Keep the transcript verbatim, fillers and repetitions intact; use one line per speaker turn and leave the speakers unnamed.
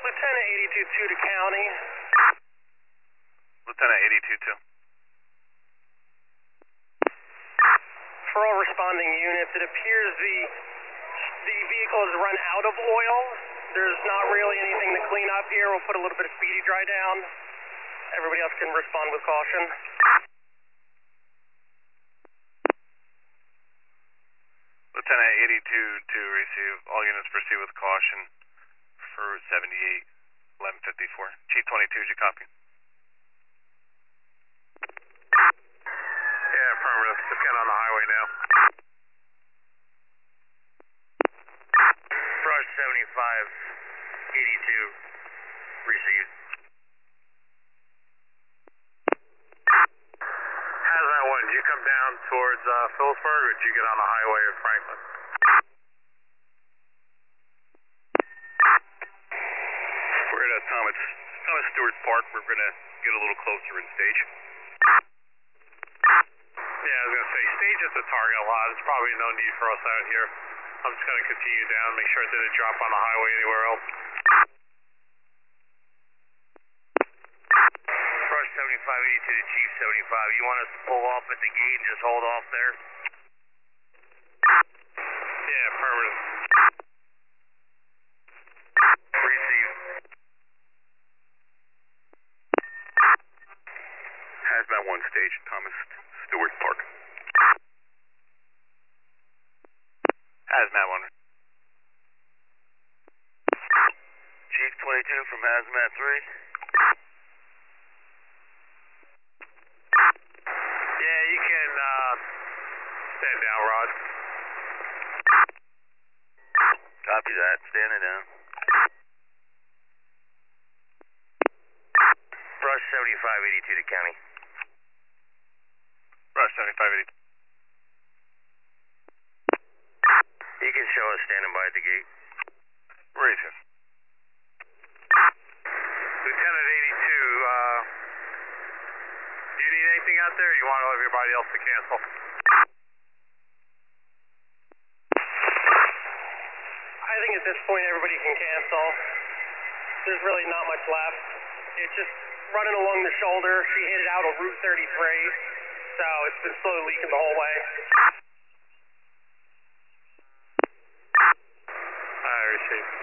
Lieutenant eighty-two two to County.
Lieutenant eighty-two two.
For all responding units, it appears the the vehicle has run out of oil. There's not really anything to clean up here. We'll put a little bit of speedy dry down. Everybody else can respond with caution.
Lieutenant eighty-two two, receive. All units proceed with caution for Route seventy-eight, eleven fifty-four. Chief twenty-two, did you copy?
Yeah, affirmative. Just getting on the highway now.
Brush seventy-five eighty-two, received.
How's that one? Did you come down towards uh, Phillipsburg, or did you get on the highway at Franklin?
We're at uh, Thomas, Thomas Stewart Park. We're going to get a little closer in stage.
Yeah, I was going to say, stage at the target lot. There's probably no need for us out here. I'm just going to continue down, make sure it didn't drop on the highway anywhere else.
Brush seventy-five eighty-two to Chief seventy-five. You want us to pull off at the gate and just hold off there?
Yeah, affirmative.
Received.
Hazmat one stage, Thomas Stewart Park. Hazmat one.
Chief twenty-two from Hazmat three.
Yeah, you can uh, stand down, Rod.
Copy that. Standing down. Brush seventy-five eighty-two to County.
Brush seventy-five eighty-two.
You can show us standing by at the gate.
Where is he?
Lieutenant eighty-two, uh, do you need anything out there, or you want everybody else to cancel?
I think at this point everybody can cancel. There's really not much left. It's just running along the shoulder. She hit it out on Route thirty-three, so it's been slowly leaking the whole way.
I received.